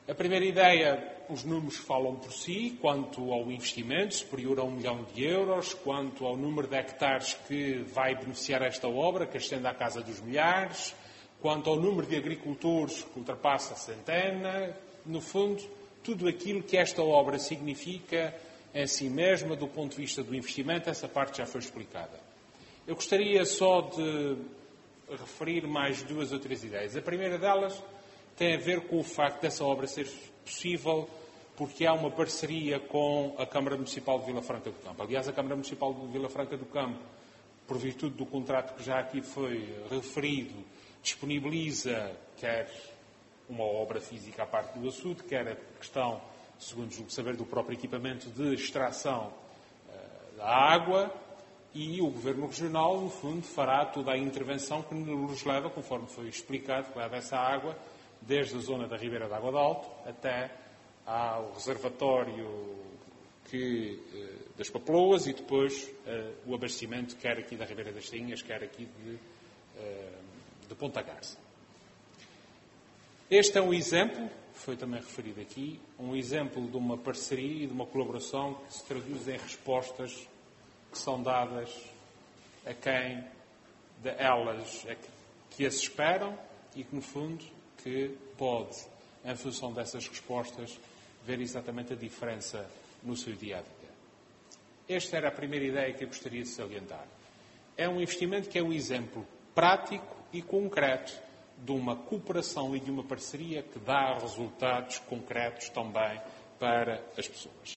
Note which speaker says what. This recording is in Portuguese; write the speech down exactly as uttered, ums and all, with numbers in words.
Speaker 1: A primeira ideia, os números falam por si, quanto ao investimento superior a um milhão de euros, quanto ao número de hectares que vai beneficiar esta obra, que ascende à casa dos milhares, quanto ao número de agricultores que ultrapassa a centena, no fundo, tudo aquilo que esta obra significa em si mesma, do ponto de vista do investimento, essa parte já foi explicada. Eu gostaria só de referir mais duas ou três ideias. A primeira delas tem a ver com o facto dessa obra ser possível porque há uma parceria com a Câmara Municipal de Vila Franca do Campo. Aliás, a Câmara Municipal de Vila Franca do Campo, por virtude do contrato que já aqui foi referido, disponibiliza quer uma obra física à parte do açude, quer a questão, segundo julgo saber, do próprio equipamento de extração uh, da água, e o Governo Regional, no fundo, fará toda a intervenção que nos leva, conforme foi explicado, que leva essa água desde a zona da Ribeira da Água de Alto até ao reservatório que, uh, das Papeloas e depois uh, o abastecimento quer aqui da Ribeira das Sainhas, quer aqui de, uh, de Ponta Garça. Este é um exemplo, foi também referido aqui, um exemplo de uma parceria e de uma colaboração que se traduz em respostas que são dadas a quem de elas é que, que as esperam e que, no fundo, que pode, em função dessas respostas, ver exatamente a diferença no seu dia-a-dia. Esta era a primeira ideia que eu gostaria de salientar. É um investimento que é um exemplo prático e concreto de uma cooperação e de uma parceria que dá resultados concretos também para as pessoas.